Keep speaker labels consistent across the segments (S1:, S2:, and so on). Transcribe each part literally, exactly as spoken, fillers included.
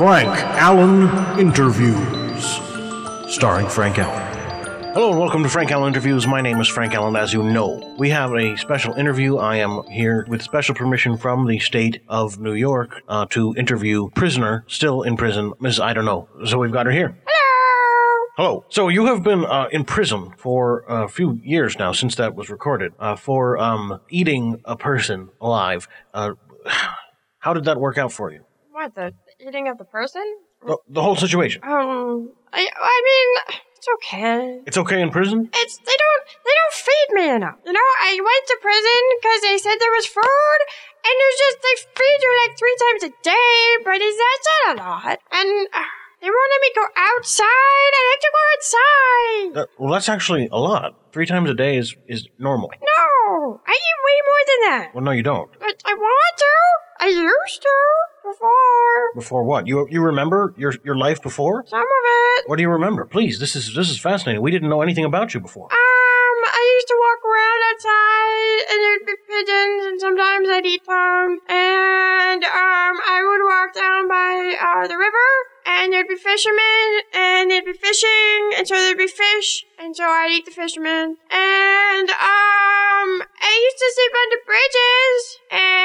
S1: Frank Allen Interviews, starring Frank Allen. Hello and welcome to Frank Allen Interviews. My name is Frank Allen, as you know. We have a special interview. I am here with special permission from the state of New York uh, to interview prisoner, still in prison, Miss I don't know. So we've got her here.
S2: Hello!
S1: Hello. So you have been uh, in prison for a few years now, since that was recorded, uh, for um, eating a person alive. Uh, how did that work out for you?
S2: What, the eating of the person?
S1: The, the whole situation.
S2: Um, I, I mean, it's okay.
S1: It's okay in prison?
S2: It's, they don't, they don't feed me enough. You know, I went to prison because they said there was food, and there's just, they feed you like three times a day, but it's, that's not a lot. And uh, they won't let me go outside. I like to go outside.
S1: Uh, well, that's actually a lot. Three times a day is, is normal.
S2: No, I eat way more than that.
S1: Well, no, you don't.
S2: But I want to. I used to. Before.
S1: Before what? You you remember your your life before?
S2: Some of it.
S1: What do you remember? Please, this is this is fascinating. We didn't know anything about you before.
S2: Um, I used to walk around outside, and there'd be pigeons, and sometimes I'd eat them. And um, I would walk down by uh, the river, and there'd be fishermen, and they'd be fishing, and so there'd be fish, and so I'd eat the fishermen. And um, I used to sleep under bridges,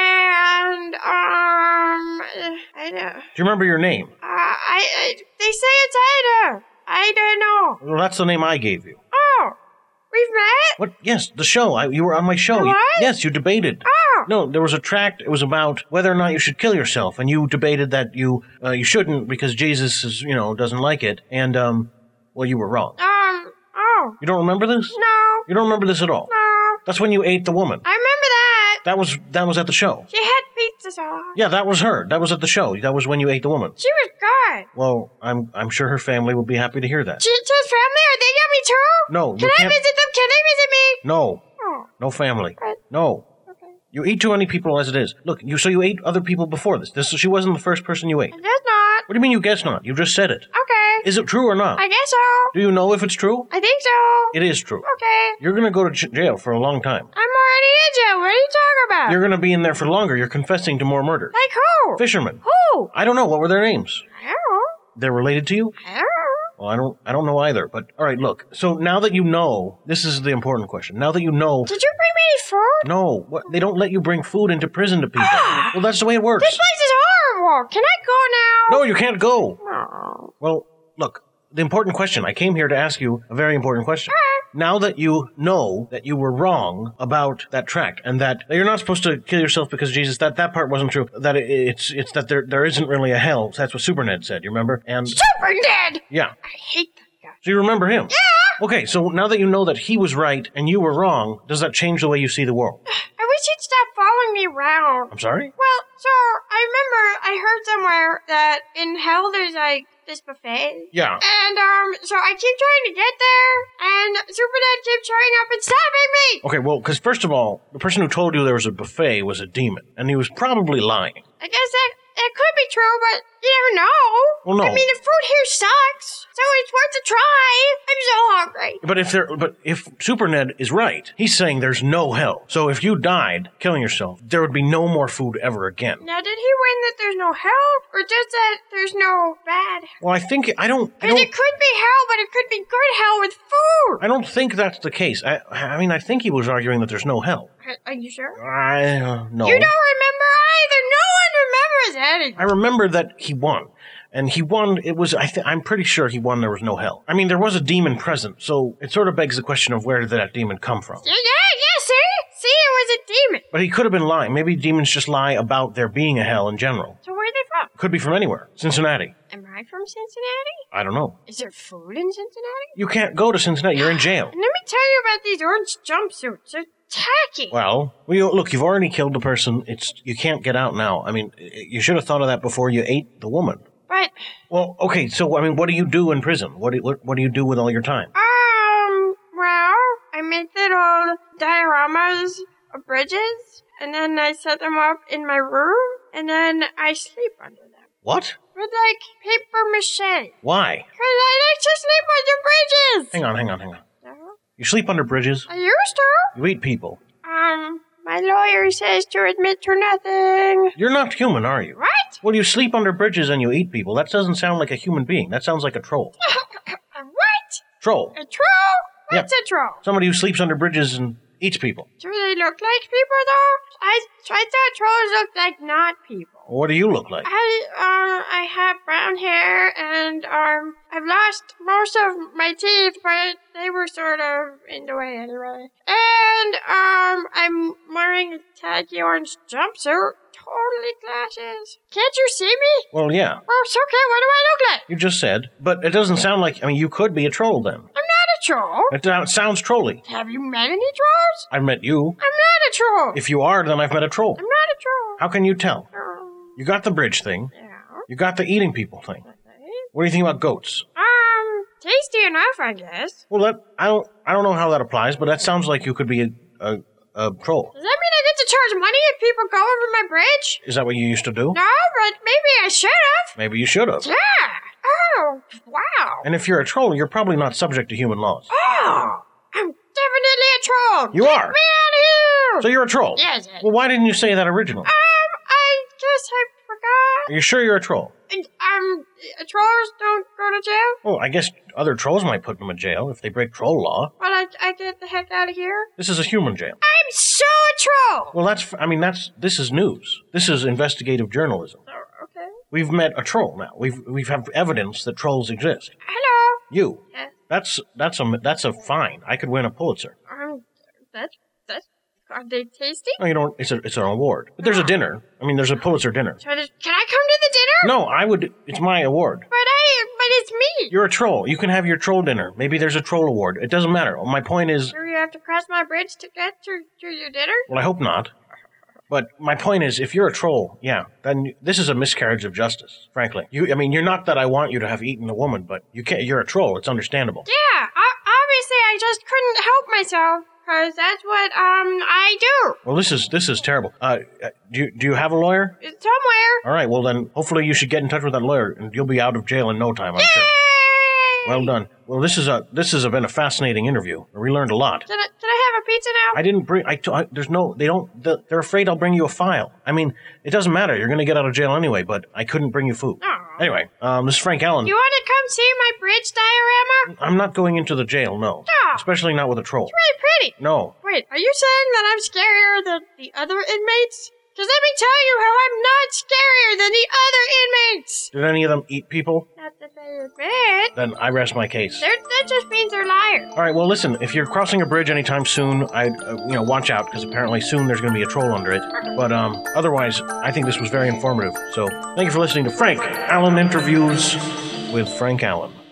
S2: and um, I don't.
S1: Do you remember your name?
S2: Uh, I, I they say it's Ida. I don't know.
S1: Well, that's the name I gave you.
S2: Oh, we've met?
S1: What? Yes, the show. I, you were on my show. You-
S2: What?
S1: yes, you debated.
S2: Oh.
S1: No, there was a tract. It was about whether or not you should kill yourself, and you debated that you uh, you shouldn't because Jesus is you know doesn't like it, and um, well, you were wrong.
S2: Um, oh.
S1: You don't remember this?
S2: No.
S1: You don't remember this at all?
S2: No.
S1: That's when you ate the woman.
S2: I remember that.
S1: That was that was at the show.
S2: She had pizza sauce.
S1: Yeah, that was her. That was at the show. That was when you ate the woman.
S2: She was good.
S1: Well, I'm I'm sure her family will be happy to hear that.
S2: She, she's family? Are they yummy too?
S1: No, you
S2: Can I
S1: can't.
S2: visit them? Can they visit me?
S1: No,
S2: Oh,
S1: no family.
S2: Right.
S1: No.
S2: okay.
S1: You eat too many people as it is. Look, you so you ate other people before this. This she wasn't the first person you ate.
S2: I guess not.
S1: What do you mean you guess not? You just said it.
S2: Okay.
S1: Is it true or not?
S2: I guess so.
S1: Do you know if it's true?
S2: I think so.
S1: It is true.
S2: Okay.
S1: You're going to go to j- jail for a long time.
S2: I'm already in jail. What are you talking about?
S1: You're going to be in there for longer. You're confessing to more murders.
S2: Like who?
S1: Fishermen.
S2: Who?
S1: I don't know. What were their names?
S2: I don't know.
S1: They're related to you?
S2: I don't know.
S1: Well, I don't I don't know either. But all right, look. So now that you know, this is the important question. Now that you know,
S2: Did you bring me any food?
S1: no, what, they don't let you bring food into prison to people. Well, that's the way it works.
S2: This place is horrible. Can I go now?
S1: No, you can't go.
S2: No.
S1: Well, look, the important question. I came here to ask you a very important question. Now that you know that you were wrong about that tract and that you're not supposed to kill yourself because Jesus, that, that part wasn't true. That it, it's it's that there there isn't really a hell. That's what Super Ned said, you remember? And
S2: Super Ned!
S1: yeah.
S2: I hate that guy.
S1: So you remember him?
S2: Yeah!
S1: Okay, so now that you know that he was right and you were wrong, does that change the way you see the world?
S2: I wish he'd stop following me around.
S1: I'm sorry?
S2: Well, so I remember I heard somewhere that in hell there's like this buffet.
S1: Yeah.
S2: And um, so I keep trying to get there, and Super Dad keeps showing up and stopping me.
S1: Okay, well, because first of all, the person who told you there was a buffet was a demon, and he was probably lying.
S2: I guess that that could be true, but you never know.
S1: Well, no.
S2: I mean, the food here sucks, so it's worth a try. I'm so hungry.
S1: But if there, but if Super Ned is right, he's saying there's no hell. So if you died killing yourself, there would be no more food ever again.
S2: Now, did he win that there's no hell, or just that there's no bad hell?
S1: Well, I think I don't. I
S2: Because
S1: don't.
S2: it could be hell, but it could be good hell with food.
S1: I don't think that's the case. I, I mean, I think he was arguing that there's no hell.
S2: Are you sure?
S1: I uh, no.
S2: You don't remember either. No one remembers anything.
S1: I remember that he won. And he won, it was, I th- I'm pretty sure he won there was no hell. I mean, there was a demon present, so it sort of begs the question of where did that demon come from?
S2: Yeah, yeah, yeah, see? See, it was a demon.
S1: But he could have been lying. Maybe demons just lie about there being a hell in general.
S2: So where are they from?
S1: Could be from anywhere. Cincinnati.
S2: Am I from Cincinnati?
S1: I don't know.
S2: Is there food in Cincinnati?
S1: You can't go to Cincinnati. You're in jail.
S2: And let me tell you about these orange jumpsuits. They're tacky.
S1: Well, well you, look, you've already killed the person. It's you can't get out now. I mean, you should have thought of that before you ate the woman.
S2: But,
S1: Well, okay, so, I mean, what do you do in prison? What do, what, what do you do with all your time?
S2: um, well, I make little dioramas of bridges, and then I set them up in my room, and then I sleep under them.
S1: What?
S2: With, like, paper mache.
S1: Why?
S2: Because I like to sleep under bridges.
S1: Hang on, hang on, hang on.
S2: Uh-huh.
S1: You sleep under bridges.
S2: I used to.
S1: You eat people.
S2: Um, My lawyer says to admit to nothing.
S1: You're not human, are you?
S2: What?
S1: Well, you sleep under bridges and you eat people. That doesn't sound like a human being. That sounds like a troll.
S2: What?
S1: Troll.
S2: A troll? What's
S1: Yeah.
S2: a troll?
S1: Somebody who sleeps under bridges and eats people.
S2: Do they look like people, though? I, I thought trolls looked like not people.
S1: What do you look like?
S2: I, uh, I have brown hair, and, um, I've lost most of my teeth, but they were sort of in the way anyway. And, um, I'm wearing a tacky orange jumpsuit. Totally glasses. Can't you see me?
S1: Well, yeah.
S2: Oh, it's okay. What do I look like?
S1: You just said. But it doesn't sound like... I mean, you could be a troll then.
S2: I'm not a troll.
S1: It uh, sounds trolly.
S2: Have you met any trolls?
S1: I've met you.
S2: I'm not a troll.
S1: If you are, then I've met a troll.
S2: I'm not a troll.
S1: How can you tell?
S2: Um,
S1: You got the bridge thing.
S2: yeah.
S1: You got the eating people thing.
S2: Okay.
S1: What do you think about goats?
S2: Um, tasty enough, I guess.
S1: Well, that I don't I don't know how that applies, but that sounds like you could be a, a, a troll.
S2: Does that mean I get to charge money if people go over my bridge?
S1: Is that what you used to do?
S2: No, but maybe I should have.
S1: Maybe you should have.
S2: Yeah. Oh, wow.
S1: And if you're a troll, you're probably not subject to human laws.
S2: Oh, I'm definitely a troll.
S1: You
S2: Get
S1: are.
S2: me out of here.
S1: So you're a troll?
S2: Yes. yes.
S1: Well, why didn't you say that originally?
S2: Um, I guess I forgot.
S1: Are you sure you're a troll?
S2: And, um, trolls don't go to jail?
S1: Well, I guess other trolls might put them in jail if they break troll law.
S2: Well, I, I get the heck out of here.
S1: This is a human jail.
S2: I'm so a troll.
S1: Well, that's, I mean, that's, this is news. This is investigative journalism.
S2: Oh, okay.
S1: We've met a troll now. We've, we've have evidence that trolls exist.
S2: Hello.
S1: You.
S2: Yes.
S1: That's, that's a, that's a fine. I could win a Pulitzer.
S2: Um, that's, that's, are they tasty?
S1: No, you don't, it's a, it's an award. But there's a dinner. I mean, there's a Pulitzer dinner.
S2: So does, can I come to the dinner?
S1: No, I would, it's my award.
S2: But I, but it's me.
S1: You're a troll. You can have your troll dinner. Maybe there's a troll award. It doesn't matter. My point is,
S2: Do you have to cross my bridge to get to, to your dinner?
S1: well, I hope not. But my point is, if you're a troll, yeah, then this is a miscarriage of justice, frankly. You, I mean, you're not that I want you to have eaten a woman, but you can't, you're a troll. It's understandable.
S2: Yeah, o- obviously I just couldn't help myself, because that's what, um, I do.
S1: Well, this is, this is terrible. Uh, do you, do you have a lawyer?
S2: It's somewhere.
S1: All right, well then, hopefully you should get in touch with that lawyer, and you'll be out of jail in no time, I'm sure.
S2: Yay!
S1: Well done. Well, this is a, this has been a fascinating interview. We learned a lot.
S2: Did I, did I have a pizza now?
S1: I didn't bring. I, t- I. There's no. They don't. They're afraid I'll bring you a file. I mean, it doesn't matter. You're going to get out of jail anyway. But I couldn't bring you food.
S2: Aw.
S1: Anyway, um, this is Frank Allen.
S2: You want to come see my bridge diorama?
S1: I'm not going into the jail. No.
S2: No.
S1: Especially not with a troll.
S2: Really pretty.
S1: No.
S2: Wait, are you saying that I'm scarier than the other inmates? Because let me tell you how I'm not scarier than the other inmates.
S1: Did any of them eat people?
S2: Not that they admit.
S1: Then I rest my case.
S2: They're, that just means they're liars.
S1: All right. Well, listen. If you're crossing a bridge anytime soon, I, uh, you know, watch out because apparently soon there's going to be a troll under it. But um, otherwise, I think this was very informative. So thank you for listening to Frank Allen Interviews with Frank Allen.